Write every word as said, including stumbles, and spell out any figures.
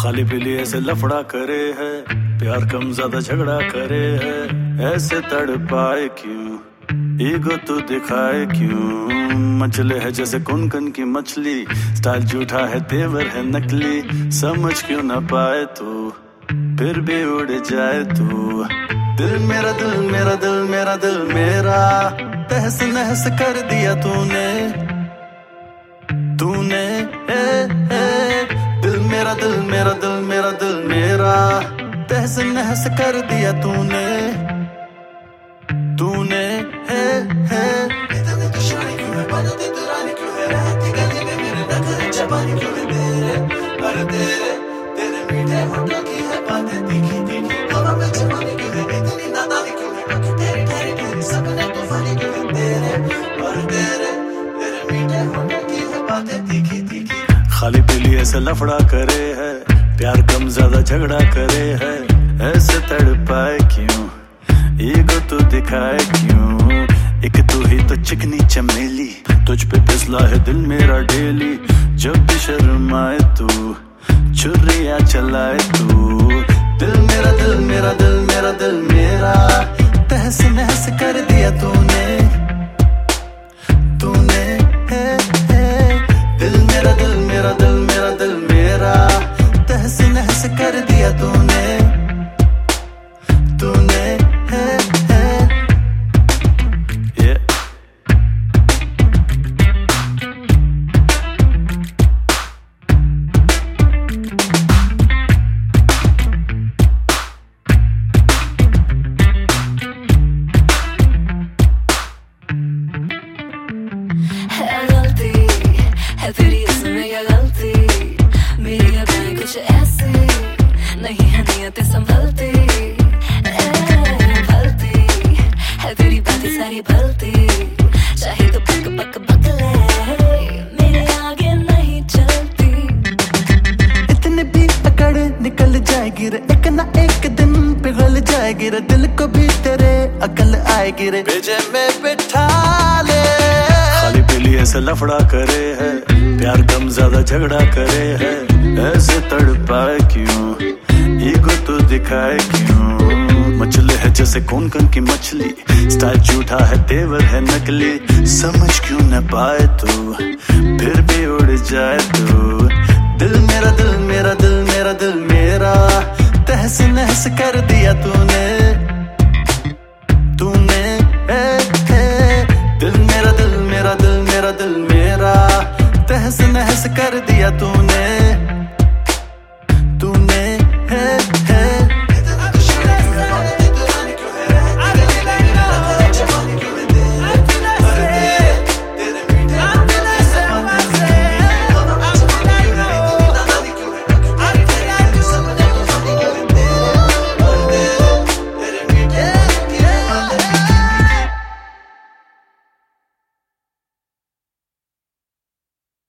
खाली पीली ऐसे लफड़ा करे है, प्यार कम ज्यादा झगड़ा करे है, ऐसे तड़पाए क्यों, ईगो तू दिखाए क्यों, मचले है जैसे कुनकुन की मछली, स्टाइल झूठा है तेवर है नकली, समझ क्यों ना पाए तू, फिर भी उड़ जाए तू। दिल मेरा दिल मेरा दिल मेरा दिल मेरा तहस नहस कर दिया तूने, तूने ए, ए, दिल मेरा दिल मेरा दिल मेरा दिल मेरा तहस नहस कर दिया तूने, तूने है है इतने दुश्मनी क्यों है, बनती दुरानी क्यों है, रहती गली में मेरे नखरे जबानी क्यों है तेरे, पर तेरे तेरे मीठे होठों की है बातें तीखी तीखी, हवा में जवानी क्यों है, इतनी नादानी क्यों है, बाकी तेरी तेरी तेरी सपने तूफानी क्यों है तेरे, पर तेरे तेरे मीठे होठों की है बातें तीखी तीखी। खाली पीली ऐसे लफड़ा करे है, प्यार कम ज्यादा झगड़ा करे है, ऐसे तड़पाए क्यों, ईगो तू दिखाए क्यों, एक तू ही तो चिकनी चमेली, तुझ पे फिसला है दिल मेरा डेली, जब भी शर्माए तू छुरियां चलाए तू। दिल मेरा दिल मेरा दिल मेरा दिल मेरा तहस नहस कर दिया तूने, तूने है, है दिल मेरा दिल मेरा दिल मेरा दिल मेरा तहस नहस कर दिया तूने, तूने है, है yeah. है गलती है तेरी इसमें क्या गलती, मेरी अदाएं कुछ ऐसी नहीं है नियतें संभलती, भलती है तेरी बातें सारी भलती, चाहे तो पक पक पक ले मेरे आगे नहीं चलती, इतने भी अकड़ निकल जाएगी रे, एक ना एक दिन पिघल जाएगी रे, दिल को भी तेरे अकल आएगी रे, भेजे में बिठा ले। खाली पीली ऐसे लफड़ा करे है, प्यार कम ज्यादा झगड़ा करे है, ऐसे तड़पाए क्यों, ईगो तू दिखाए क्यों, मचले है जैसे कुनकुन की मछली, स्टाइल झूठा है तेवर है नकली, समझ क्यों न पाए तू, फिर भी उड़ जाए तू। दिल मेरा दिल मेरा दिल मेरा दिल मेरा तहस नहस कर दिया तूने, तूने ए, ए, दिल मेरा दिल मेरा दिल मेरा दिल मेरा तहस नहस कर दिया तूने।